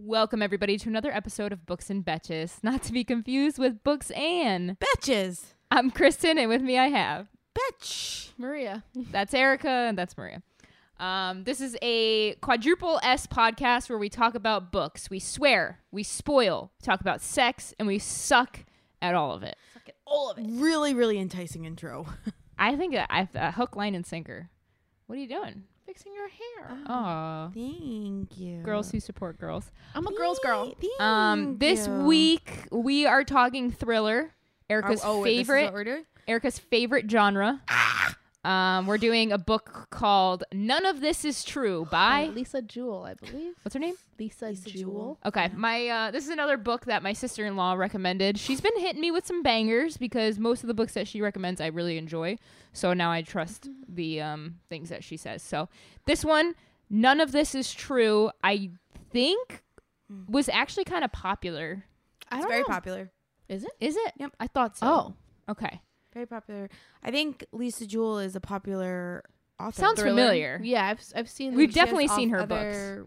Welcome, everybody, to another episode of Books and Betches, not to be confused with Books and Betches. I'm Kristen, and with me I have Betch. Maria. That's Erica, and that's Maria. This is a quadruple S podcast where we talk about books. We swear, we spoil, we talk about sex, and we suck at all of it. Suck at all of it. Really, really enticing intro. I think I've hook, line, and sinker. What are you doing? Fixing your hair. Oh, Thank you. girls who support girls. I'm a girl's girl. This week we are talking thriller. Erica's This is favorite. what we're doing? Erica's favorite genre. We're doing a book called None of This Is True by Lisa Jewell, I believe. what's her name? Lisa Jewell. Okay, this is another book that my sister-in-law recommended. She's been hitting me with some bangers because most of the books that she recommends I really enjoy. So now I trust the things that she says. So this one, None of This Is True, I think was actually kind of popular. It's very popular. Is it? Is it? Yep. I thought so. Oh. Okay. Very popular. I think Lisa Jewell is a popular author. Sounds Thriller. familiar. Yeah, I've seen. We've them. definitely She has seen her other,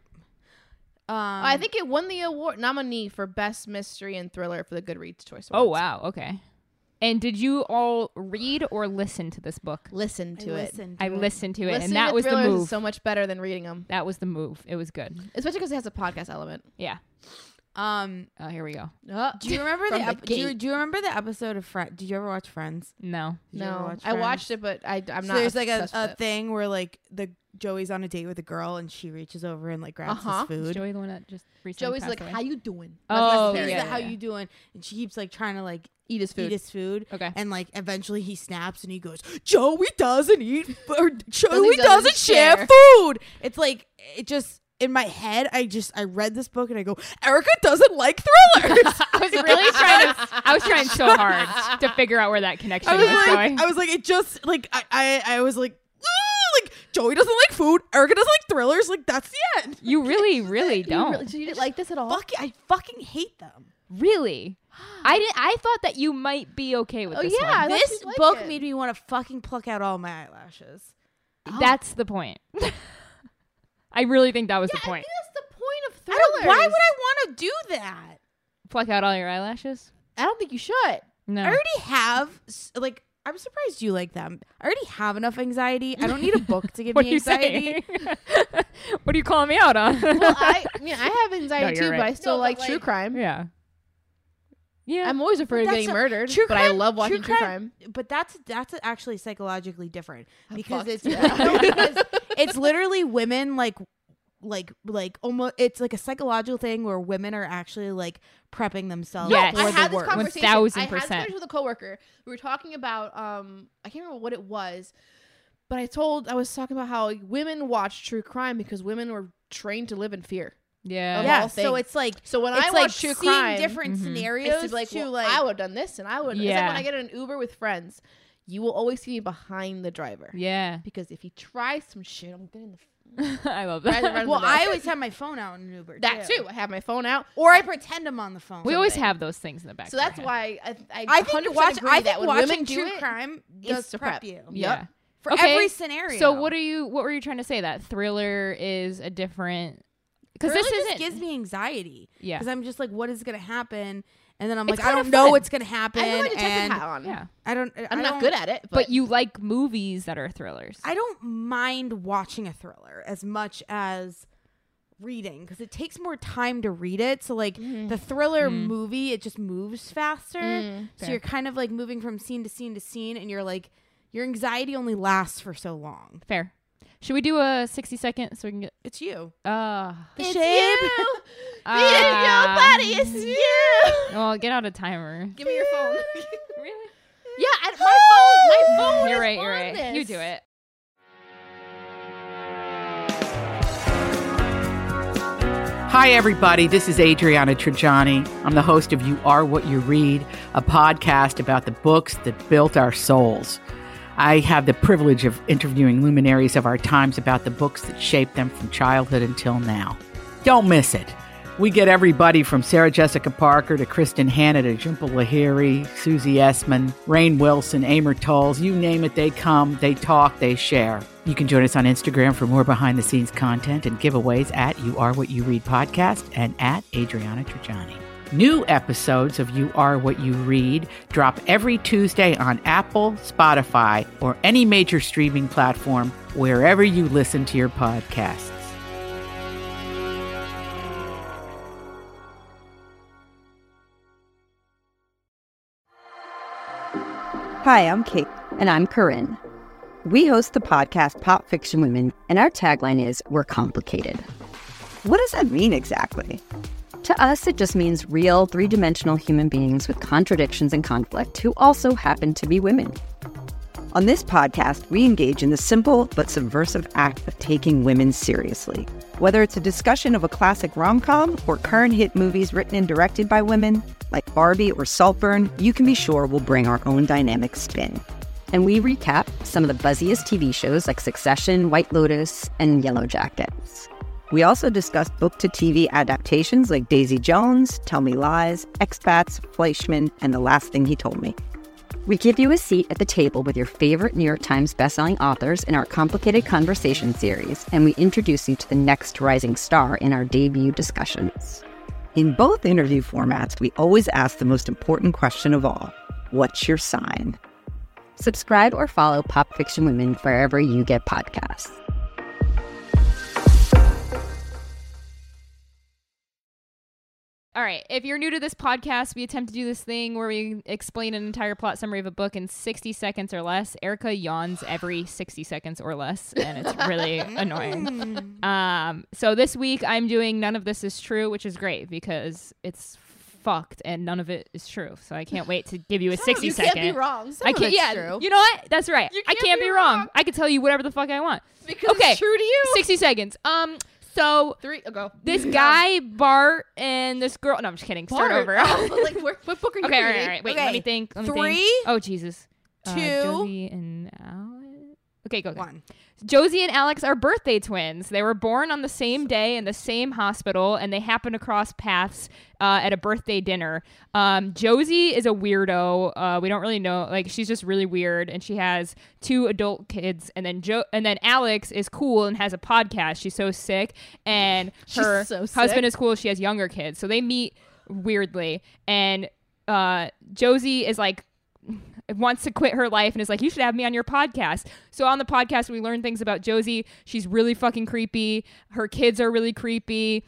I think it won the award nominee for Best Mystery and Thriller for the Goodreads Choice Oh, Awards. wow. Okay. And did you all read or listen to this book? Listen to it. I listened to it, Listening and that to was the thrillers move. is so much better than reading them, That was the move. It was good. especially because it has a podcast element. Yeah. Um, Oh, here we go. do you remember From the do gate. you remember the episode of Friends? Did you ever watch Friends? No. Did you ever No, watch I Friends? watched it, but I'm So not. there's like obsessed with a it. thing where like Joey's on a date with a girl and she reaches over and like grabs Uh-huh. his Is food. Joey the one that just recently Joey's passed like, away? "How you doing?" Oh, He's yeah, like, yeah, how yeah. you doing? And she keeps like trying to like Eat his food. eat his food. Okay. And like eventually he snaps and he goes, Joey doesn't eat or Joey Joey doesn't doesn't share share. food. It's like it just in my head I read this book and I go, Erica doesn't like thrillers. I was trying so hard to figure out where that connection was going. I was like, it just like I was like, like Joey doesn't like food, Erica doesn't like thrillers, like that's the end. You really, really You don't. really- so you didn't like this at all? I fucking hate them. Really? I thought that you might be okay with Oh, this yeah, I one. like This you like book it. made me want to fucking pluck out all my eyelashes. That's the point. I really think that was the I point. think that's the point of I thrillers. don't, why would I want to do that? Pluck out all your eyelashes? I don't think you should. No. I already have like I'm surprised you like them. I already have enough anxiety. I don't need a book to give What are me you anxiety. saying? What are you calling me out on? Well, I have anxiety No, you're too, but right. I still No, but, like true like- crime. yeah. Yeah. I'm always afraid of But getting that's murdered, true but I crime- love watching true true crime. But that's actually psychologically different because fucked. it's because it's literally women like almost it's like a psychological thing where women are actually like prepping themselves Yes. for I had the this work. conversation. 1000%. I had this conversation with a coworker. We were talking about I can't remember what it was, but I was talking about how women watch true crime because women were trained to live in fear. Yeah. Of Yeah, all so things. it's like So when it's I like watch true seeing crime, different Mhm. scenarios it's like, to well, like I would have done this and I would. It's Yeah. like when I get in an Uber with friends, you will always see me behind the driver. Yeah. Because if he tries some shit, I'm getting I love Right, that. right. well, the I back. always have my phone out in an Uber that too. I have my phone out. or I pretend I'm on the phone. We always something. have those things in the back. So of our that's head. why I I think 100% agree that when watching women do true it, crime it's does to prep prep. you Yeah. for Okay, every scenario. So what were you trying to say? That thriller is a different because this Thriller isn't. just gives me anxiety. Yeah. Because I'm just like, what is going to happen? And then I'm It's like, I kinda don't know fun. what's going to happen. I have my detective and hat on. Yeah. I'm not good at it, But you like movies that are thrillers. I don't mind watching a thriller as much as reading because it takes more time to read it. So like the thriller movie, it just moves faster. So Fair. you're kind of like moving from scene to scene to scene, and you're like, your anxiety only lasts for so long. Fair. Should we do a 60-second so we can get? It's you. It's Shape. you. Ah. Nobody is you. Well, get out a timer. Give me your phone. Really? Yeah, my phone. You're is right. You're on right. this. You do it. Hi, everybody. This is Adriana Trajani. I'm the host of You Are What You Read, a podcast about the books that built our souls. I have the privilege of interviewing luminaries of our times about the books that shaped them from childhood until now. Don't miss it. We get everybody from Sarah Jessica Parker to Kristen Hanna to Jhumpa Lahiri, Susie Essman, Rainn Wilson, Amor Tolls. You name it, they come, they talk, they share. You can join us on Instagram for more behind-the-scenes content and giveaways at You Are What You Read podcast and at Adriana Trigiani. New episodes of You Are What You Read drop every Tuesday on Apple, Spotify, or any major streaming platform wherever you listen to your podcasts. Hi, I'm Kate. And I'm Corinne. We host the podcast Pop Fiction Women, and our tagline is, "We're complicated." What does that mean exactly? To us, it just means real, three-dimensional human beings with contradictions and conflict who also happen to be women. On this podcast, we engage in the simple but subversive act of taking women seriously. Whether it's a discussion of a classic rom-com or current hit movies written and directed by women, like Barbie or Saltburn, you can be sure we'll bring our own dynamic spin. And we recap some of the buzziest TV shows like Succession, White Lotus, and Yellow Jackets. We also discuss book-to-TV adaptations like Daisy Jones, Tell Me Lies, Expats, Fleischman, and The Last Thing He Told Me. We give you a seat at the table with your favorite New York Times bestselling authors in our Complicated Conversation series, and we introduce you to the next rising star in our debut discussions. In both interview formats, we always ask the most important question of all: what's your sign? Subscribe or follow Pop Fiction Women wherever you get podcasts. All right. If you're new to this podcast, we attempt to do this thing where we explain an entire plot summary of a book in 60 seconds or less. Erica yawns every 60 seconds or less, and it's really annoying. So this week I'm doing None of This Is True, which is great because it's fucked and none of it is true. So I can't wait to give you a 60 You second. can't be wrong. I can't. Yeah, true. you know what? That's right. You I can't be wrong. I can tell you whatever the fuck I want. Because Okay. it's true to you. 60 seconds. So Go. this guy Bart and this girl. No, I'm just kidding. Start over. What book are you Okay, all reading? right. Wait, Okay, let me think. 3, Oh, Jesus. 2, Josie and Alex. Okay, go. 1. Josie and Alex are birthday twins. They were born on the same day in the same hospital, and they happen to cross paths at a birthday dinner. Josie is a weirdo. We don't really know. Like, she's just really weird, and she has 2 adult kids. And then Alex is cool and has a podcast. She's so sick, and her so sick. husband is cool. She has younger kids, so they meet weirdly. And Josie is like, wants to quit her life and is like, you should have me on your podcast. So on the podcast, we learn things about Josie. She's really fucking creepy. Her kids are really creepy.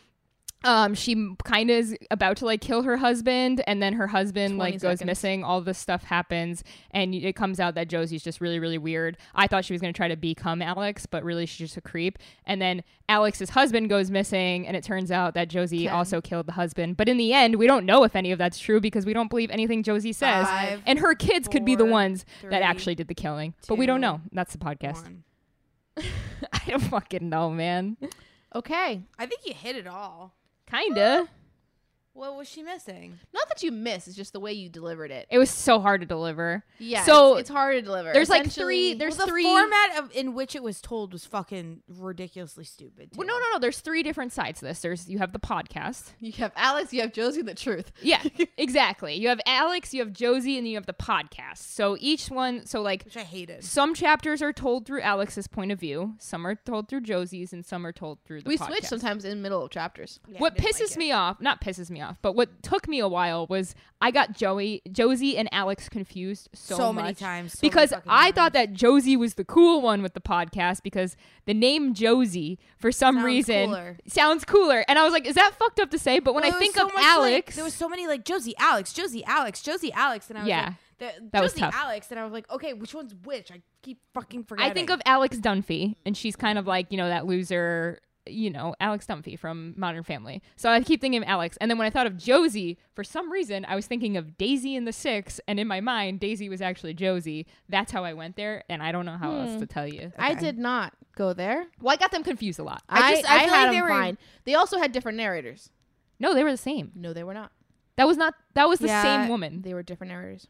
She kind of is about to like kill her husband, and then her husband like goes missing. All this stuff happens, and it comes out that Josie's just really, really weird. I thought she was going to try to become Alex, but really she's just a creep. And then Alex's husband goes missing, and it turns out that Josie also killed the husband. But in the end, we don't know if any of that's true because we don't believe anything Josie says. 5, and her kids could be the 4, ones 3, that actually did the killing. But we don't know. That's the podcast. 1. I don't fucking know, man. Okay. I think you hit it all. Kinda. What was she missing? Not that you miss, it's just the way you delivered it. It was so hard to deliver. Yeah. So it's hard to deliver. there's like Essentially- three. There's Well, the three. format in which it was told was fucking ridiculously stupid. Well, too. no. There's 3 different sides to this. You have the podcast. You have Alex, you have Josie, the truth. Yeah, exactly. You have Alex, you have Josie, and you have the podcast. So each one. So like Which I hated. some chapters are told through Alex's point of view. Some are told through Josie's, and some are told through the We podcast. switch sometimes in middle of chapters. Yeah, I What didn't pisses like me off, not pisses me off, but what took me a while was I got Josie and Alex confused so many much times. So because many fucking I times. thought that Josie was the cool one with the podcast because the name Josie for some Sounds reason cooler. sounds cooler, and I was like, is that fucked up to say? But when Well, I there think was of so much, Alex, there was so many like Josie, Alex, Josie, Alex, Josie, Alex, and I was Yeah, like, that was Josie, tough. Alex, and I was like, okay, which one's which? I keep fucking forgetting. I think of Alex Dunphy, and she's kind of like, that loser, Alex Dunphy from Modern Family. So I keep thinking of Alex. And then when I thought of Josie, for some reason, I was thinking of Daisy and the Six. And in my mind, Daisy was actually Josie. That's how I went there. And I don't know how else to tell you. I did not go there. Well, I got them confused a lot. I I feel had like them they were- fine. They also had different narrators. No, they were the same. No, they were not. That was the Yeah, same woman. They were different narrators.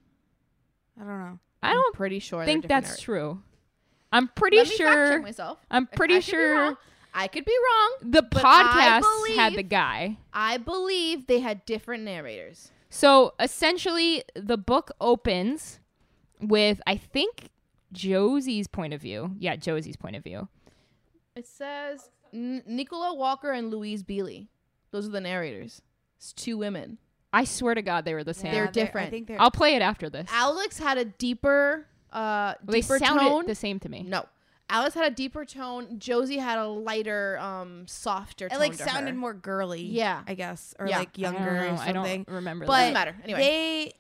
I don't know. I don't pretty sure. think they're different that's narrators. true. I'm pretty Let me fact sure. check myself. I'm I pretty could be sure. wrong. I could be wrong. The but I podcast had believe- the guy. I believe they had different narrators. So essentially, the book opens with, I think, Josie's point of view. Yeah, Josie's point of view. It says Nicola Walker and Louise Bealey. Those are the narrators. It's 2 women. I swear to God, they were the same. They're different. I think they're. I'll play it after this. Alex had a deeper, They deeper sounded tone. the same to me. No, Alex had a deeper tone. Josie had a lighter, softer tone. It like to sounded her. more girly. Yeah. I guess, or Yeah. like I younger don't know. or I something. don't remember But that. Doesn't matter. Anyway.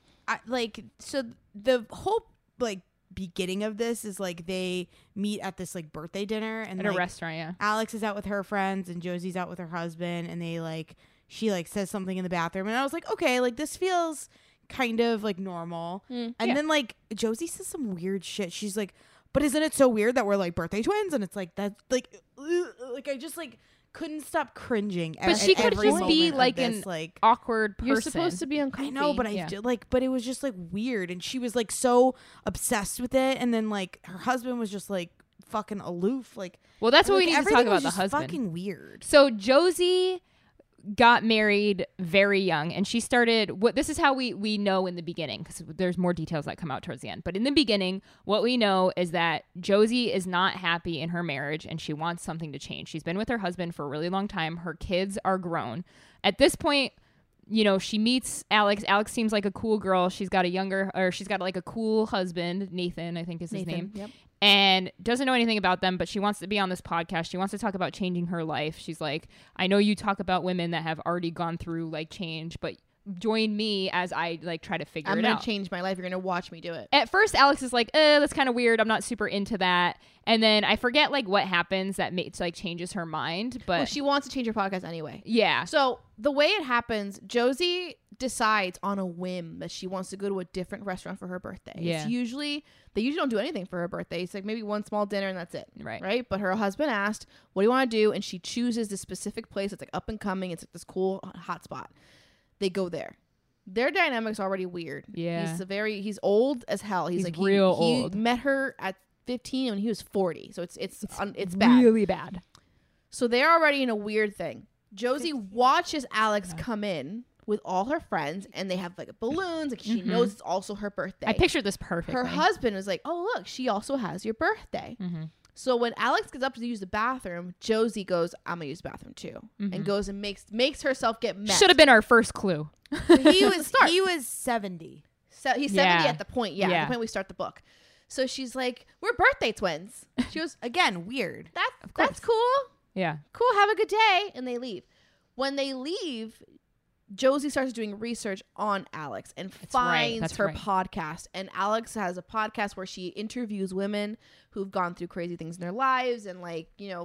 so the whole like beginning of this is like they meet at this like birthday dinner and At a like, restaurant, yeah. Alex is out with her friends and Josie's out with her husband, and they like she like says something in the bathroom, and I was like, okay, like this feels kind of like normal. And Yeah. then like Josie says some weird shit. She's like, but isn't it so weird that we're like birthday twins? And it's like that's like I just like couldn't stop cringing. But she could every just be moment of like this, an like awkward person. You're supposed to be I uncomfy. know, but Yeah. I did, like, but it was just like weird, and she was like so obsessed with it, and then like her husband was just like fucking aloof, like. Well, that's what we like, need to talk everything about was the just husband. Fucking weird. So Josie got married very young, and she started what this is how we know in the beginning, because there's more details that come out towards the end, but in the beginning what we know is that Josie is not happy in her marriage and she wants something to change. She's been with her husband for a really long time. Her kids are grown at this point. You know, she meets Alex. Alex seems like a cool girl. She's got like a cool husband, Nathan, I think is his name. Yep. And doesn't know anything about them, but she wants to be on this podcast. She wants to talk about changing her life. She's like, I know you talk about women that have already gone through like change, but join me as I like try to figure I'm it gonna out. change my life. You're gonna watch me do it. At first, Alex is like, that's kind of weird. I'm not super into that. And then I forget like what happens that makes like changes her mind. But Well, she wants to change her podcast anyway. yeah. So the way it happens, Josie decides on a whim that she wants to go to a different restaurant for her birthday. Yeah. They usually don't do anything for her birthday. It's like maybe one small dinner and that's it. Right. Right. But her husband asked, "What do you want to do?" And she chooses this specific place. It's like up and coming. It's like this cool hot spot. They go there. Their dynamic's already weird. Yeah. He's old as hell. He's like real he old. met her at 15 when he was 40. So it's bad. really bad. So they're already in a weird thing. Josie watches Alex come in with all her friends, and they have like balloons. Like she knows it's also her birthday. I pictured this perfectly. Her husband is like, "Oh look, she also has your birthday." So when Alex gets up to use the bathroom, Josie goes, "I'm gonna use the bathroom too," and goes and makes herself get met. Should have been our first clue. He was 70. So he's 70 Yeah. at the point. Yeah, at Yeah. the point we start the book. So she's like, "We're birthday twins." She goes, Again, weird. That's cool. Yeah. Cool, have a good day," and they leave. When they leave, Josie starts doing research on Alex and finds That's her right. podcast. And Alex has a podcast where she interviews women who've gone through crazy things in their lives, and like, you know,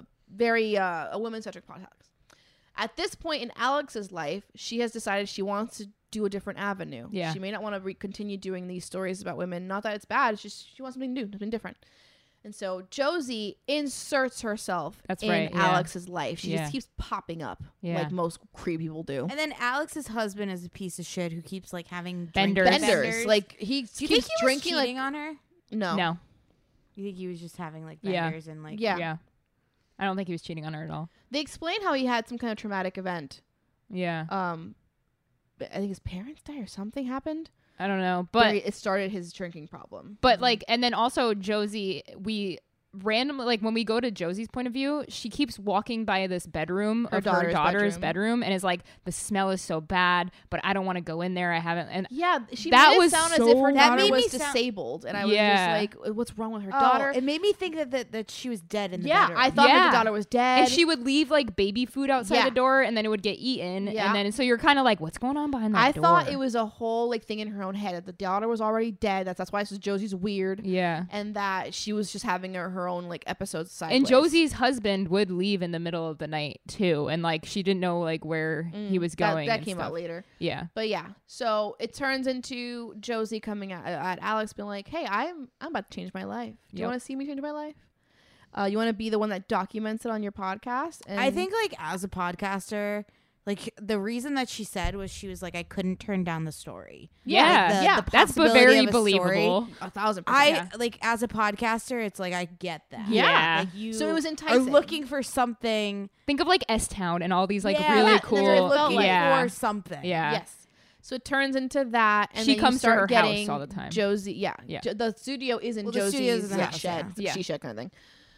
a women-centric podcast. At this point in Alex's life, she has decided she wants to do a different avenue. Yeah. She may not want to continue doing these stories about women. Not that it's bad. It's just she wants something new, something different. And so Josie inserts herself That's in right, yeah. Alex's life. She Yeah. just keeps popping up Yeah. like most creepy people do. And then Alex's husband is a piece of shit who keeps like having Benders. Benders. Like he Do you keeps think he was drinking cheating like on her? no. No. You think he was just having like Yeah. benders and like Yeah. Yeah. I don't think he was cheating on her at all. They explain how he had some kind of traumatic event. Yeah. But I think his parents died or something happened. I don't know. But But it started his drinking problem. But like, and then also Josie, we randomly, like when we go to Josie's point of view, she keeps walking by this bedroom Her of her daughter's daughter's bedroom. bedroom and is like, the smell is so bad, but I don't want to go in there. I haven't. And Yeah, she That made it was sound as so if her That daughter made was me sound- disabled, and I Yeah. was just like, "What's wrong with her Oh, daughter?" it made me think that she was dead in the Yeah, bedroom. I thought Yeah. her daughter was dead. and she would leave like baby food outside Yeah. the door, and then it would get eaten. Yeah. And then so you're kind of like, what's going on behind that I door? thought it was a whole like thing in her own head that the daughter was already dead. That's why Josie's weird, Yeah. and that she was just having her own like episodes sideways. And Josie's husband would leave in the middle of the night too, and like she didn't know like where he was going. That and came stuff. out later. Yeah. But yeah, so it turns into Josie coming at Alex being like, "Hey, I'm about to change my life. Do you Yep. want to see me change my life? You want to be the one that documents it on your podcast?" And I think like as a podcaster, Like the reason that she said was she was like, I couldn't turn down the story. Yeah, Like, the that's possibility very of a story. believable. 1,000%. I like as a podcaster, it's like I get that. Yeah. Like you So it was are enticing. looking for something. Think of like S-Town and all these like Yeah, really that's cool. what it felt like, yeah. for something. Yeah. Yes. So it turns into that, and She then comes you to start her house getting all the time. Josie, Yeah. the studio is in Well, the studio's Josie's in the house, shed, yeah. she shed kind of thing.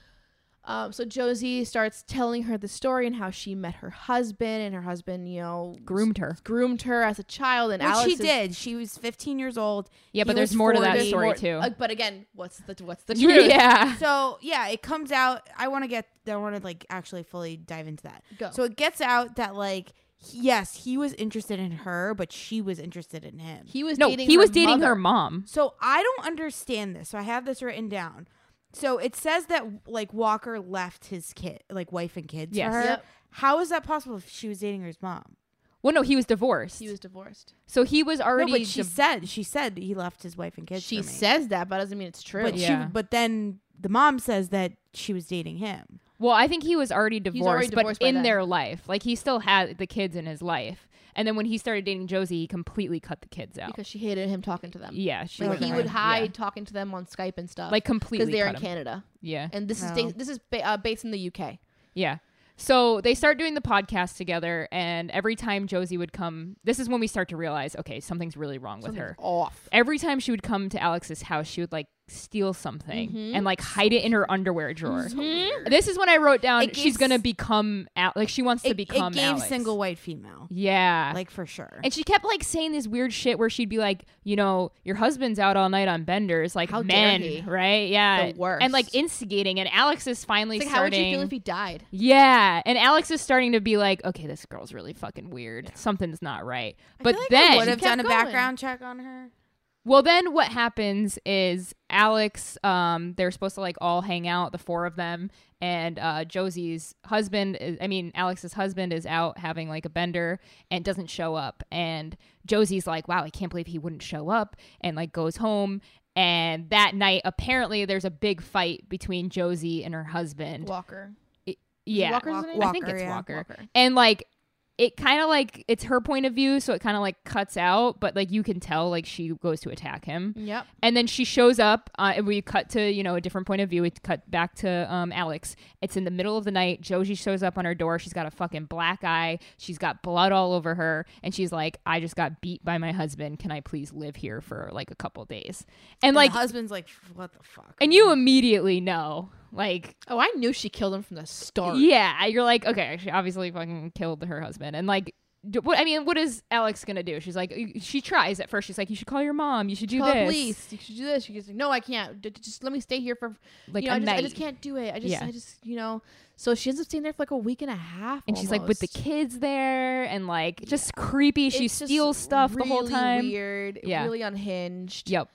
So Josie starts telling her the story and how she met her husband, and her husband, Groomed her. groomed her as a child, and Which Alex she is- did. She was 15 years old. Yeah, but He there's was more to that 40. story too. But again, what's the truth? Yeah. So yeah, it comes out. I want to like actually fully dive into that. Go. So it gets out that like yes, he was interested in her, but she was interested in him. He was No, dating he her was dating mother. her mom. So I don't understand this. So I have this written down. So it says that like Walker left his kid, like wife and kids Yes. for her. Yep. How is that possible if she was dating his mom? Well, no, he was divorced. He was divorced. So he was already. No, but she said he left his wife and kids. She for me. says that, but doesn't mean it's true. but Yeah. but then the mom says that she was dating him. Well, I think he was already divorced, already divorced but by in then. their life, like he still had the kids in his life. And then when he started dating Josie, he completely cut the kids out. because she hated him talking to them. Yeah, she Like was he would hide talking to them on Skype and stuff. like completely because they're in cut him. Canada, Yeah, and this No. is based in the UK. yeah. So they start doing the podcast together, and every time Josie would come, this is when we start to realize, okay, something's really wrong with her. Off. Every time she would come to Alex's house, she would like steal something and like hide it in her underwear drawer. This is when I wrote down It she's gives- gonna become like she wants to become it gave Alex. single white female, Yeah, like for sure. and she kept like saying this weird shit where she'd be like, your husband's out all night on benders, like How dare men, he? right? Yeah, The worst. and like instigating. And Alex is finally It's like, how would starting. you feel if he died? Yeah, and Alex is starting to be like, okay, this girl's really fucking weird. Something's not right. But I then, would have kept done a going. background check on her. well, then what happens is Alex, they're supposed to like all hang out, the four of them, and Alex's husband is out having like a bender and doesn't show up. And Josie's like, wow, I can't believe he wouldn't show up, and like goes home. And that night, apparently, there's a big fight between Josie and her husband. Walker. Yeah, Walker's name? I think Walker, it's yeah. Walker. Walker. And like it kind of like it's her point of view, so it kind of like cuts out, but like you can tell like she goes to attack him. Yep. And then she shows up, and we cut to a different point of view. We cut back to Alex. It's in the middle of the night. Josie shows up on her door. She's got a fucking black eye. She's got blood all over her, and she's like, "I just got beat by my husband. Can I please live here for like a couple days?" And like, the husband's like, what the fuck? and you immediately know, like, Oh, I knew she killed him from the start. yeah, you're like, okay, she obviously fucking killed her husband. And like, what is Alex gonna do? She's like, she tries at first. She's like, you should call your mom. You should do Call this. police. You should do this. She's like, no, I can't. Just let me stay here for Like you know, a I night. just can't do it. I Yeah. just So she ends up staying there for like a week and a half. And she's like with the almost. kids there, and like just creepy. She It's just steals stuff the whole really time. Weird. Yeah. Really unhinged. Yep.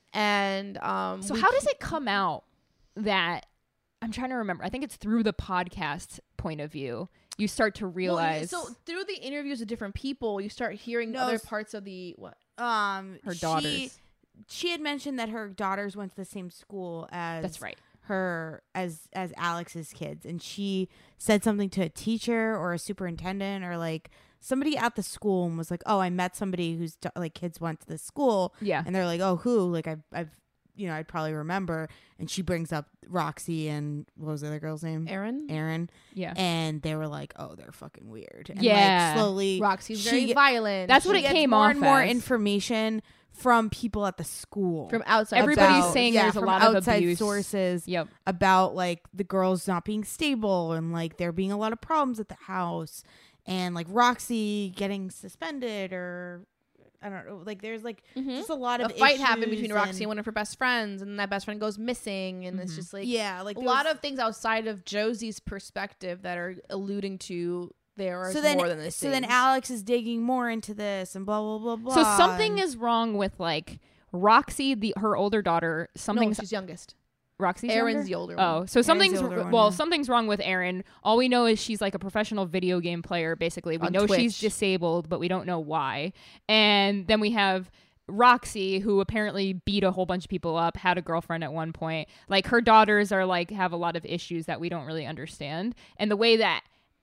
And So we how does it come out that I'm trying to remember? I think it's through the podcast point of view. You start to realize so through the interviews of different people, you start hearing No, other parts of the what? her daughters. She had mentioned that her daughters went to the same school as That's right. her as Alex's kids, and she said something to a teacher or a superintendent or like somebody at the school and was like, "Oh, I met somebody whose like kids went to this school." Yeah. And they're like, "Oh, who?" Like I've I'd probably remember. And she brings up Roxy and what was the other girl's name? Erin. Yeah. And they were like, "Oh, they're fucking weird." And Yeah. like slowly Roxy's she very get- violent. That's what she it gets came more off and more as. information from people at the school. from outside. Everybody's about- saying there's a from lot of outside abuse. sources Yep. about like the girls not being stable and like there being a lot of problems at the house and like Roxy getting suspended or I don't know, like there's like just a lot of a fight happened issues between Roxy and one of her best friends, and that best friend goes missing, and it's just like yeah, like a there lot was- of things outside of Josie's perspective that are alluding to there are so then more than this. so then Alex is digging more into this and blah blah blah blah. So something and- is wrong with like Roxy, her older daughter. no, Something's she's youngest. Erin's Erin's the older one. Oh, so something's the older one, well, yeah. something's wrong with Erin. All we know is she's like a professional video game player. Basically, we On know Twitch. she's disabled, but we don't know why. And then we have Roxy, who apparently beat a whole bunch of people up, had a girlfriend at one point. Like her daughters are like have a lot of issues that we don't really understand. And the way that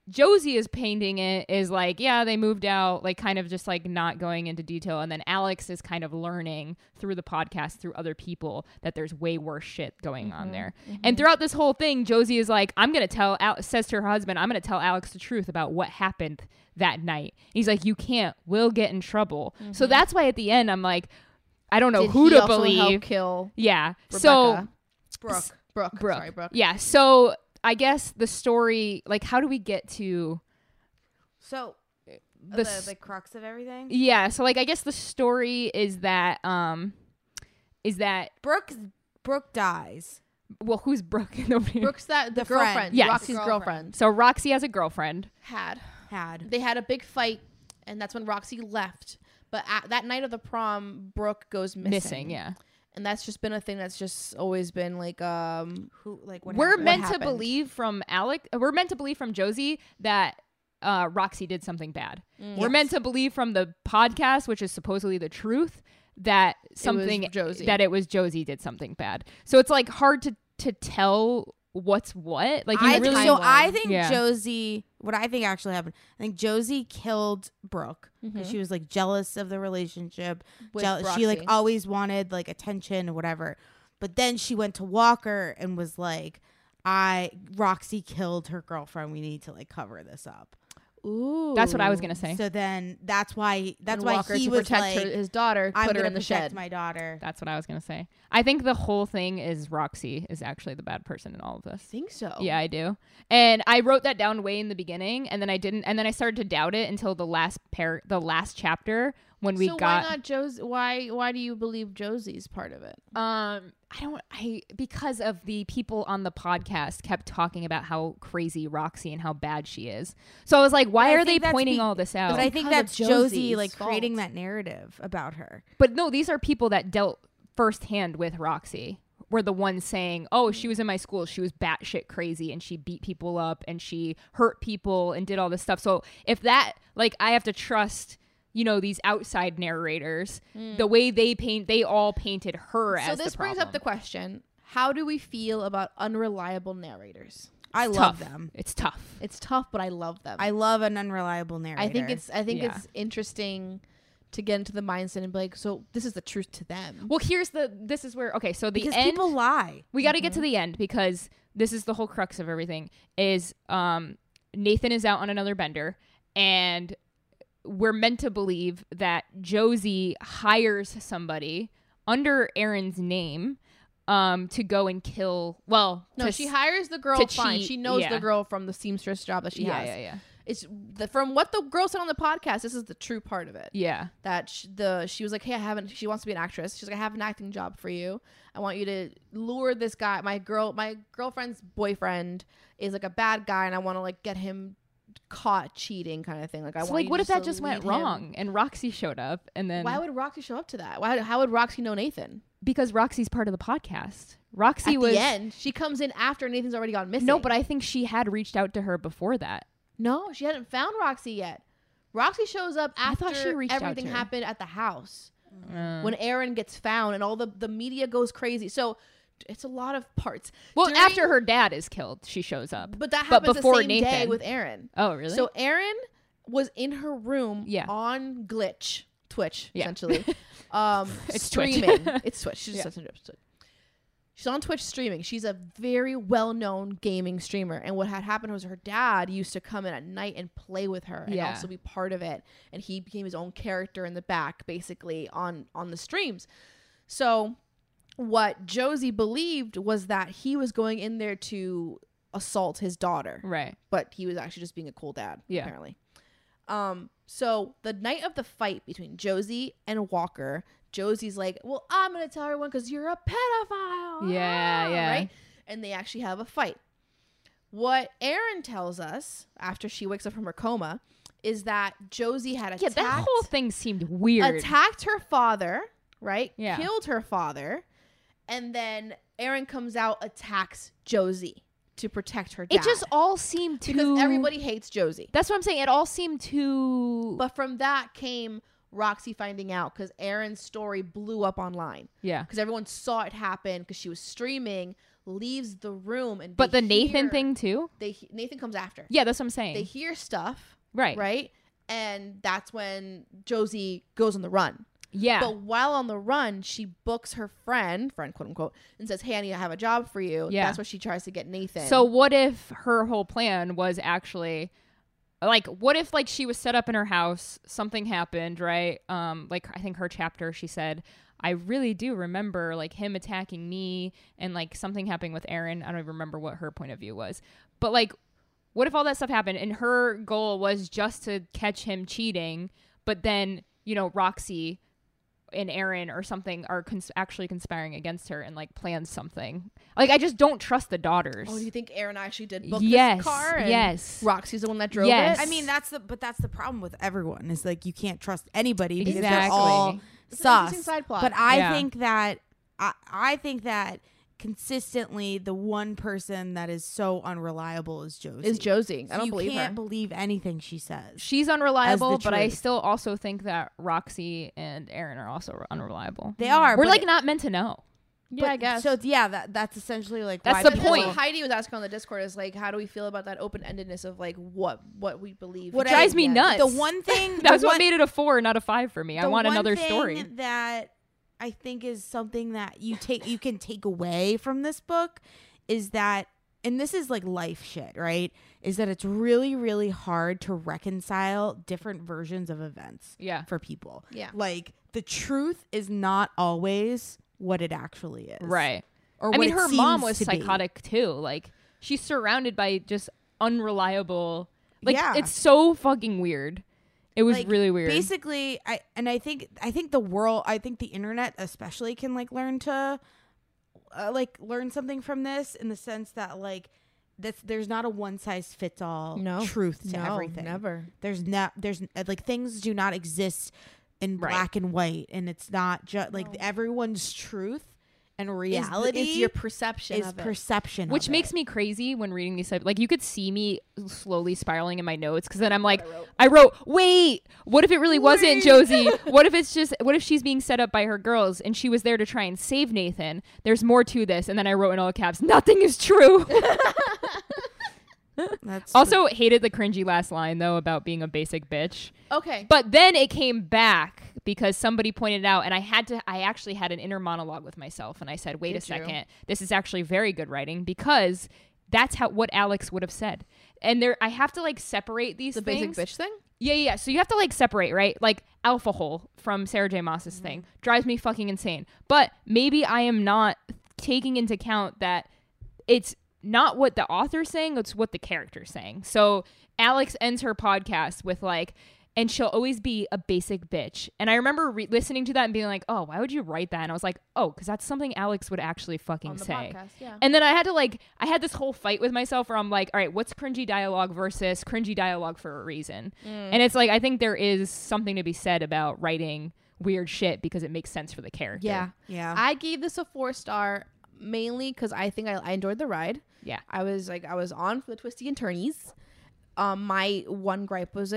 Josie is painting it is like, yeah, they moved out, like kind of just like not going into detail. And then Alex is kind of learning through the podcast, through other people, that there's way worse shit going on there. And throughout this whole thing, Josie is like, says to her husband, I'm going to tell Alex the truth about what happened that night. And he's like, you can't, we'll get in trouble. So that's why at the end, I'm like, I don't know Did who he to also believe. help kill Yeah. Rebecca? So Brooke. Sorry, Brooke. Yeah. So I guess the story, like, how do we get to So the the crux of everything. yeah? So like, I guess the story is that Brooke dies. well, who's Brooke? Nobody. Brooke's the The friend. girlfriend. Yes. Roxy's Girlfriend. girlfriend. So Roxy has a girlfriend. They had a big fight, and that's when Roxy left. But that night of the prom, Brooke goes missing. Yeah. And that's just been a thing that's just always been like Who like what? We're happened? meant to happened? believe from we're meant to believe from Josie that Roxy did something bad. We're meant to believe from the podcast, which is supposedly the truth, that it was Josie did something bad. So it's like hard to tell what's what. Like I really think Yeah. Josie. What I think actually happened. I think Josie killed Brooke because she was like jealous of the relationship. With She like Roxy. always wanted like attention or whatever. But then she went to Walker and was like, Roxy killed her girlfriend. We need to like cover this up. ooh. That's what I was gonna say. So then that's why Walker, he to was protect like, his daughter, I'm put her gonna in the protect shed. my daughter. That's what I was gonna say. I think the whole thing is Roxy is actually the bad person in all of this. I think so. Yeah, I do. And I wrote that down way in the beginning, and then I didn't, and then I started to doubt it until the last chapter when we so got. why not Josie? Why do you believe Josie's part of it? Because of the people on the podcast kept talking about how crazy Roxy and how bad she is. So I was like, why But I are they think that's pointing be- all this out? But I think Because of that's Josie Josie's like creating fault. that narrative about her. But no, these are people that dealt firsthand with Roxy. Were the ones saying, "Oh, she was in my school. She was batshit crazy, and she beat people up, and she hurt people, and did all this stuff." So if that, like, I have to trust, these outside narrators, the way they all painted her as. So this the brings up the question: how do we feel about unreliable narrators? I It's love tough. them. It's tough. It's tough, but I love them. I love an unreliable narrator. I think Yeah. it's interesting to get into the mindset and be like, so this is the truth to them. Well, this is where, okay, so the because end, people lie. we got to get to the end because this is the whole crux of everything is Nathan is out on another bender, and we're meant to believe that Josie hires somebody under Aaron's name to go and kill, She hires the girl to fine. cheat, She knows yeah. the girl from the seamstress job that she has. Yeah. It's from what the girl said on the podcast, this is the true part of it. Yeah. That she was like, hey, she wants to be an actress. She's like, I have an acting job for you. I want you to lure this guy. My girlfriend's boyfriend is like a bad guy, and I want to like get him caught cheating, kind of thing. Like, I So want. like, you what if to that just went lead him. wrong and Roxy showed up and then Why would Roxy show up to that? How would Roxy know Nathan? because Roxy's part of the podcast. Roxy At was the end, she comes in after Nathan's already gone missing. no, but I think she had reached out to her before that. No, she hadn't found Roxy yet. Roxy shows up I after thought she reached out everything to her. happened at the house. When Aaron gets found and all the media goes crazy. So it's a lot of parts. Well, During- after her dad is killed, she shows up. But that happens before the same day Nathan. with Aaron. Oh, really? So Aaron was in her room Yeah. on Twitch, Yeah. essentially. It's Twitch. streaming. It's Twitch. She's Yeah. just She's on Twitch streaming. She's a very well-known gaming streamer. And what had happened was her dad used to come in at night and play with her and Yeah. also be part of it. And he became his own character in the back, basically, on the streams. So what Josie believed was that he was going in there to assault his daughter. right. But he was actually just being a cool dad, Yeah. apparently. So the night of the fight between Josie and Walker, Josie's like, well, I'm going to tell everyone because you're a pedophile. Yeah, yeah. Right? And they actually have a fight. What Aaron tells us after she wakes up from her coma is that Josie had Yeah, that whole thing seemed weird. attacked her father, right? Yeah. Killed her father. And then Aaron comes out, attacks Josie to protect her dad. It just all seemed too. because everybody hates Josie. That's what I'm saying. It all seemed too. But from that came Roxy finding out because Aaron's story blew up online Yeah. because everyone saw it happen because she was streaming leaves the room, and But they the Nathan hear- thing too? Nathan comes after. Yeah, that's what I'm saying. They hear stuff, right. right? And that's when Josie goes on the run. Yeah. But while on the run, she books her friend quote unquote, and says, "Hey, I need to have a job for you." Yeah. That's what she tries to get Nathan. So what if her whole plan was actually like, what if like she was set up in her house, something happened, right? Like I think her chapter, she said, I really do remember like him attacking me and like something happening with Aaron. I don't even remember what her point of view was. But like, what if all that stuff happened and her goal was just to catch him cheating, but then, you know, Roxy and Aaron or something are actually conspiring against her and like plans something. Like, I just don't trust the daughters. Oh, do you think Aaron actually did book Yes, this car? And yes. Roxy's the one that drove Yes. it? I mean, that's the problem with everyone is like you can't trust anybody because they're Exactly. all It's an sus. interesting side plot. But I Yeah. think that I think that consistently the one person that is so unreliable is Josie. is Josie. I So don't you believe can't her. believe anything she says. She's unreliable, the but I truth. still also think that Roxy and Aaron are also unreliable. They are. We're but like not meant to know. Yeah, I guess. So yeah, that's essentially like That's why the But people- that's point. what Heidi was asking on the Discord is like, how do we feel about that open-endedness of like what we believe? What It drives me nuts. The one thing That's the what one- made it a 4, not a 5 for me. I the want one another thing story. that I think is something that you can take away from this book is that, and this is like life shit, right? Is that it's really, really hard to reconcile different versions of events Yeah. for people. Yeah. Like the truth is not always what it actually is. Right. Or I what mean, it her mom seems was to be. psychotic too. Like, she's surrounded by just unreliable. Like, Yeah. it's so fucking weird. It was Like, really weird. Basically, I think the world, I think the internet especially can like learn to learn something from this in the sense that like there's not a one size fits all truth to everything. Never. There's like things do not exist in Right. black and white, and it's not just like everyone's truth and reality is your perception is of it. perception, Which of makes it. me crazy when reading these. Like, you could see me slowly spiraling in my notes because then I'm like, I wrote, wait, what if it really wasn't Josie? What if she's being set up by her girls and she was there to try and save Nathan? There's more to this. And then I wrote in all caps, nothing is true. That's Also hated the cringy last line though about being a basic bitch. Okay. But then it came back because somebody pointed out, and I actually had an inner monologue with myself, and I said, wait a Did you? second, this is actually very good writing because that's what Alex would have said. And I have to like separate these the things. basic bitch thing? Yeah. So you have to like separate, right? Like alpha hole from Sarah J. Maas's thing drives me fucking insane. But maybe I am not taking into account that it's not what the author's saying, it's what the character's saying. So Alex ends her podcast with like, and she'll always be a basic bitch. And I remember listening to that and being like, oh, why would you write that? And I was like, oh, because that's something Alex would actually fucking On the say. podcast, yeah. And then I had this whole fight with myself where I'm like, all right, what's cringy dialogue versus cringy dialogue for a reason? And it's like, I think there is something to be said about writing weird shit because it makes sense for the character. yeah. I gave this a 4-star mainly because I think I enjoyed the ride. Yeah. I was on for the twisty and turnies. My one gripe was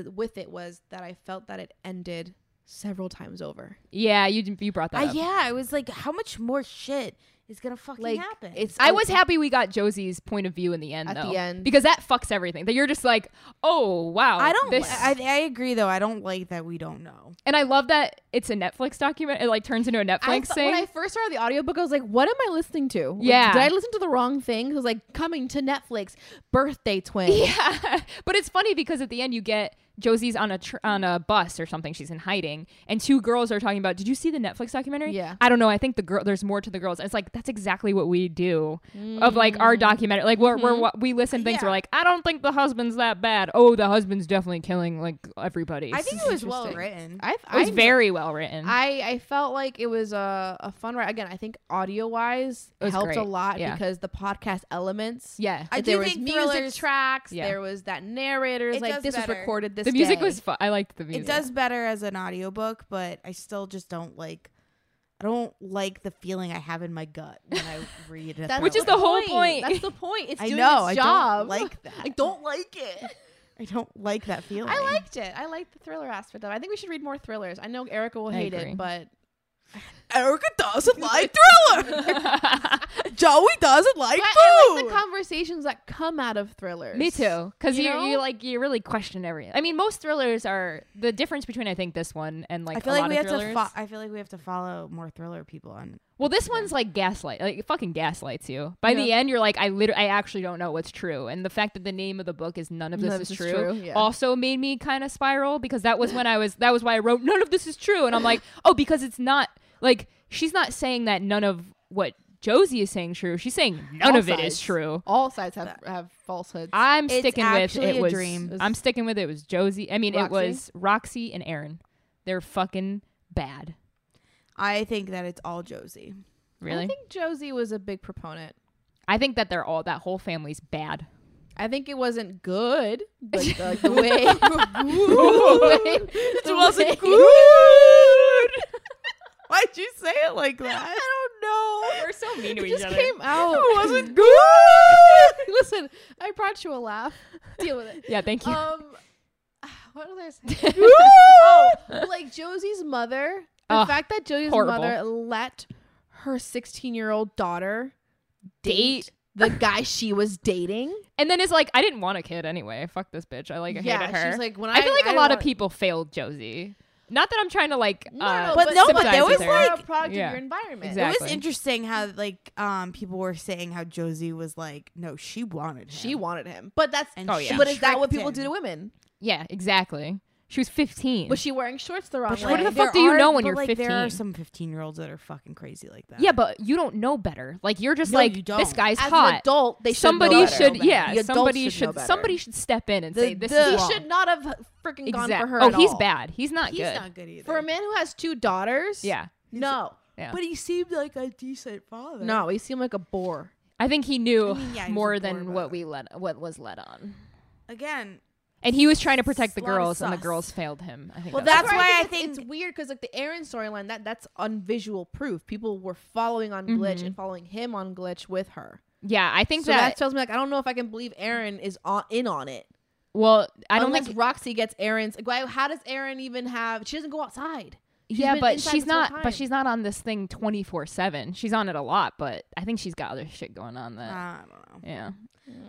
that I felt that it ended several times over. Yeah, you brought that up. Yeah, I was like, how much more shit is gonna fucking Like happen? I was happy we got Josie's point of view in the end, At though. the end. Because that fucks everything. That you're just like, oh, wow. I don't. This, I agree though. I don't like that we don't know. and I love that it's a Netflix document. It like turns into a Netflix thing. When I first started the audiobook, I was like, what am I listening to? Like, Yeah. did I listen to the wrong thing? It was like coming to Netflix, birthday twin. Yeah, but it's funny because at the end you get Josie's on a bus or something. She's in hiding, and 2 girls are talking about, did you see the Netflix documentary? Yeah. I don't know. I think there's more to the girls. And it's like, that's exactly what we do of like our documentary. Like we listen to things. Yeah. We're like, I don't think the husband's that bad. Oh, the husband's definitely killing like everybody. I think it was well Interesting. written. it was very well written. I felt like it was a fun ride. Again, I think audio wise It was helped great. a lot Yeah. because the podcast elements. yeah. I Like, do there was think music Thrillers- tracks. Yeah. There was that narrator's It like does this was better. recorded this The music day. was fun. I liked the music. It does better as an audiobook, but I still just don't like. I don't like the feeling I have in my gut when I read it. That's Which is the whole point. That's the point. It's I doing know. its I job. don't like that. I don't like it. I don't like that feeling. I liked it. I liked the thriller aspect of it. I think we should read more thrillers. I know Erica will I hate agree. it, but Erica doesn't like thriller. Joey doesn't like I like food. the conversations that come out of thrillers. Me too, because You you know? you really question everything. I mean, most thrillers are the difference between I think this one and like I feel a like lot we of have thrillers. I feel like we have to follow more thriller people on. Well, this one's like gaslight, like it fucking gaslights you. By the end, you're like, I actually don't know what's true, and the fact that the name of the book is None of This is True, yeah. also made me kind of spiral because that was when that was why I wrote None of This is True, and I'm like, oh, because it's not like she's not saying that none of what Josie is saying true. She's saying none All of it is sides. true. All sides have falsehoods. I'm It's sticking with actually it a was. dream. I'm sticking with it was Josie. I mean, it Roxy? was Roxy and Aaron. They're fucking bad. I think that it's all Josie. Really? I think Josie was a big proponent. I think that that whole family's bad. I think it wasn't good, but the way It wasn't good. Why'd you say it like that? I don't know. We're so mean to It each just other. came out. It wasn't good. Listen, I brought you a laugh. Deal with it. Yeah, thank you. What was I saying? Oh, like Josie's mother. The Ugh, fact that Josie's horrible. mother let her 16-year-old daughter Date. the guy she was dating. And then it's like, I didn't want a kid anyway. Fuck this bitch. I hated her. she's like, when I feel like I a lot of want- people failed Josie. Not that I'm trying to like, No, but no, but sympathize there with was her. you're like- a product Yeah. of your environment. Exactly. It was interesting how like people were saying how Josie was like, no, she wanted him. She wanted him, but that's. And Oh, yeah. But is that what tricked people do him. to women? Yeah, exactly. She was 15. Was she wearing shorts the wrong But way? what the there fuck do you know when but, you're like, 15? There are some 15-year-olds that are fucking crazy like that. Yeah, but you don't know better. Like you're just No, like, you don't. this guy's As hot. an adult, they somebody should know should, better. yeah, The adults somebody should know should, better. somebody should step in and The- say this the- is He wrong. should not have freaking gone Exact- for her. Oh, at he's all. bad. He's not he's good. not good either. For a man who has 2 daughters. Yeah, No. yeah. But he seemed like a decent father. No, he seemed like a bore. I think he knew I mean, yeah, he was more a than bore, what was led on, Again, and he was trying to protect the It's a lot of girls, and the sus. girls failed him. I think. Well, that's that's why why I it's think- weird because like the Aaron storyline that's on visual proof. People were following on Glitch and following him on Glitch with her. yeah. I think So that. that tells me like I don't know if I can believe Aaron is in on it. Well, I don't Unless think. Roxy gets Aaron's. Like, why, how does Aaron even have? She doesn't go outside. She's Yeah, been but inside she's this whole not. time. But she's not on this thing 24/7. She's on it a lot, but I think she's got other shit going on. That I don't know. yeah.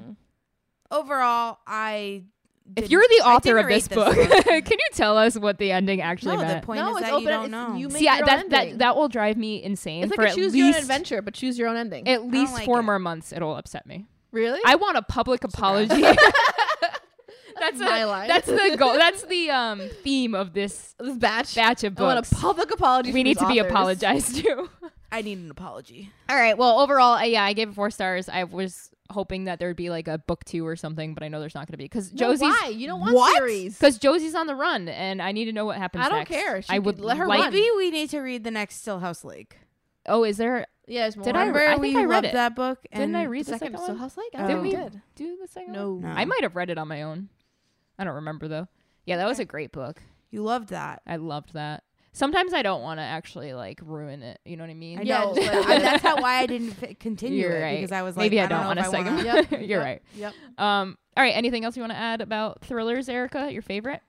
Overall, I. If didn't- you're the I author didn't of this rate book, can you tell us what the ending actually No, the meant? point No, is it's that open. you don't It's, know. you make See, your own that ending. that will drive me insane It's for like a at choose your own least adventure, but choose your own ending. at least like 4 it. more months. It'll upset me. Really? I want a public apology. That's my line. That's the goal. That's the theme of this this batch. batch of I want books. a public apology. We from need to these be authors. apologized to. I need an apology. All right. Well, overall, yeah, I gave it 4 stars. I was hoping that there'd be like a book 2 or something, but I know there's not going to be because No, Josie's why? You don't want What? series. because Josie's on the run, and I need to know what happens. I don't next. care. She I could would let her like. run. Maybe we need to read the next Stillhouse Lake. Oh, is there? Yeah, it's more. Did I Remember I think we I read loved it. that book? Didn't and I read the second second so one? House Lake? Oh. I Did think we we did. do the second No. one? No. I might have read it on my own. I don't remember though. Yeah, that was a great book. You loved that. I loved that. Sometimes I don't want to actually like ruin it. You know what I mean? I Yeah, know, just let it but go. that's how why I didn't continue You're it right. because I was like, Maybe I don't don't want know a if I second. wanna- one. You're right. Yep. All right. Anything else you want to add about thrillers, Erica? Your favorite?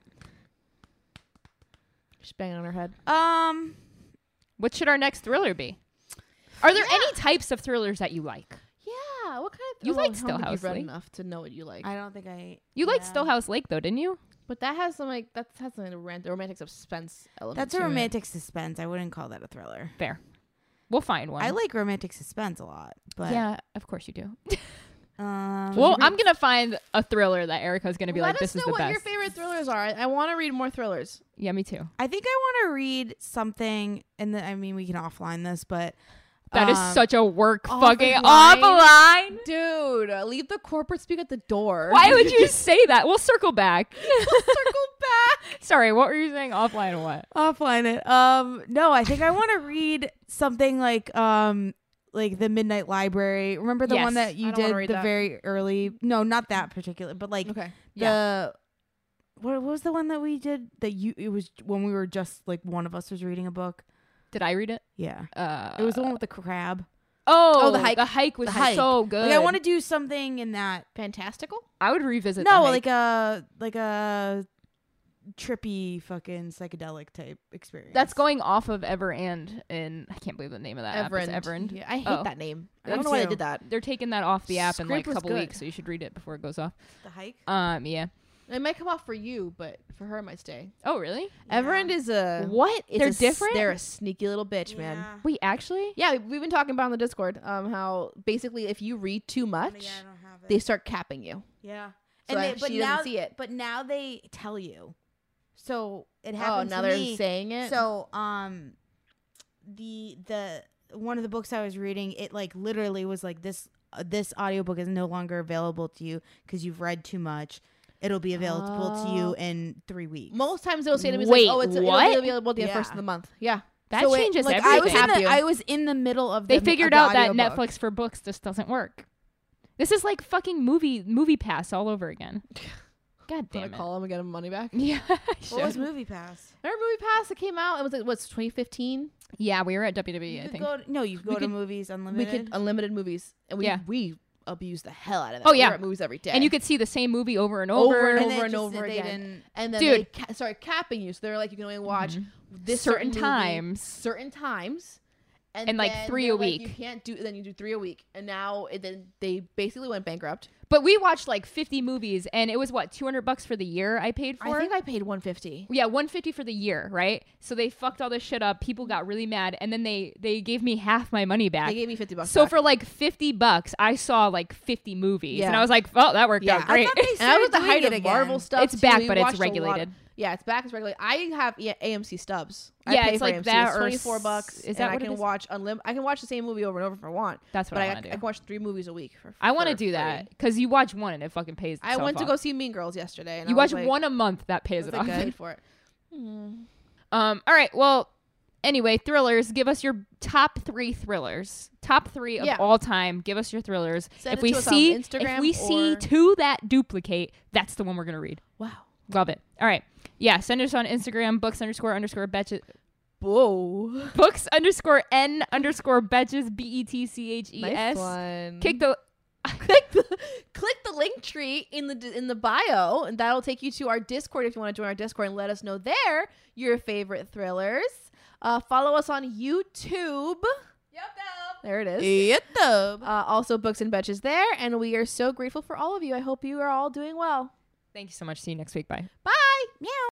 She's banging on her head. What should our next thriller be? Are there any types of thrillers that you like? Yeah. What kind of? You I like don't think Stillhouse You've read Lake? enough to know what you like. I don't think I. You liked yeah. Stillhouse Lake though, didn't you? But that has some like that has some romantic suspense element. That's a to it. romantic suspense. I wouldn't call that a thriller. Fair. We'll find one. I like romantic suspense a lot, but Yeah, of course you do. Well, I'm gonna find a thriller that Erica's gonna be Let like, us this is know the what best. your favorite thrillers are. I want to read more thrillers. Yeah, me too. I think I want to read something, and I mean we can offline this, but That is such a work fucking offline? offline. Dude, leave the corporate speak at the door. Why would you say that? We'll circle back. circle back? Sorry, what were you saying? Offline or what? offline it. No, I think I want to read something like the Midnight Library. Remember the Yes. one that I you don't wanna did read the that. very early? No, not that particular, but like Okay. the what was the one that we did that you? It was when we were just like one of us was reading a book. Did I read it? Yeah, It it was the one with the crab. Oh, The Hike. The Hike was The Hike. so good. Like I want to do something in that. Fantastical? I would revisit. No, The Hike. like a trippy fucking psychedelic type experience. That's going off of Everand, and I can't believe the name of that app. It's Everand. Yeah, I hate Oh. that name. I Me don't know why they too. did that. They're taking that off the app in like Script a was couple good. weeks, so you should read it before it goes off. the hike. Yeah. It might come off for you, but for her, it might stay. Oh, really? Everend is a What? it's They're a different? They're a sneaky little bitch, man. Yeah. Wait, actually? Yeah, we've been talking about on the Discord how basically if you read too much, Yeah, I don't have it. they start capping you. Yeah. So and that she doesn't see it. But now they tell you. So it Oh, happened now to they're me. saying it. So the one of the books I was reading, it like literally was like this audiobook is no longer available to you because you've read too much. It'll be available to you in 3 weeks. most times they'll say to me, Wait, like, "Oh, it'll what? be available at the Yeah. first of the month." Yeah, That So changes like everything. I was in the middle of They the, figured of the out that audiobook. Netflix for books just doesn't work. This is like fucking movie pass all over again. God I'm damn gonna it. call them and get them money back. Yeah. What was Movie Pass? Remember Movie Pass that came out? It was like what's 2015. Yeah, we were at WWE, You I could think. go to, no, you could go to could- Movies We Unlimited. could unlimited movies, and we abused the hell out of that. Oh, We yeah. were at movies every day, And you could see the same movie over and over. Over and And over they and just- over they again. didn't- And then Dude. they started capping you, so they're like, you can only watch this Certain movie times. certain times, And, like, then 3 they're a like, week. You can't do. Then you do 3 a week, and now then they basically went bankrupt. But we watched like 50 movies, and it was what, $200 for the year I paid for? I think I paid $150. Yeah, $150 for the year, right? So they fucked all this shit up. People got really mad, and then they gave me half my money back. They gave me $50. So back. for like $50, I saw like 50 movies, and Yeah. I was like, "Oh, that worked Yeah. out I great." thought they and I was started at the doing height it of again. Marvel stuff. It's too. back, We but it's watched a lot of- regulated. Yeah, it's back. It's regulated. I have AMC stubs. I Yeah, pay it's for like AMC. that It's or $24. is and that I what it can is? watch I can watch the same movie over and over if I want. That's what but I I want to can do. watch 3 movies a week. I want to for do free. that because you watch one and it fucking pays. I itself went to off. go see Mean Girls yesterday. And You I was watch like, one a month, that pays it I off. paid for it. All right. Well, anyway, thrillers. Give us your top 3 thrillers. Top 3 of Yeah. all time. Give us your thrillers. Send if it we to us on see Instagram if we see or- 2 that duplicate, that's the one we're gonna read. Wow. Love it. All right. Yeah. Send us on Instagram. books__betches. Whoa. Books_N_betches. BETCHES. Nice one. Kick the. Click the link tree in the bio, and that'll take you to our Discord if you want to join our Discord and let us know there your favorite thrillers. Follow us on YouTube. There it is. Also, Books and Betches there, and we are so grateful for all of you. I hope you are all doing well. Thank you so much. See you next week. Bye. Bye. Meow.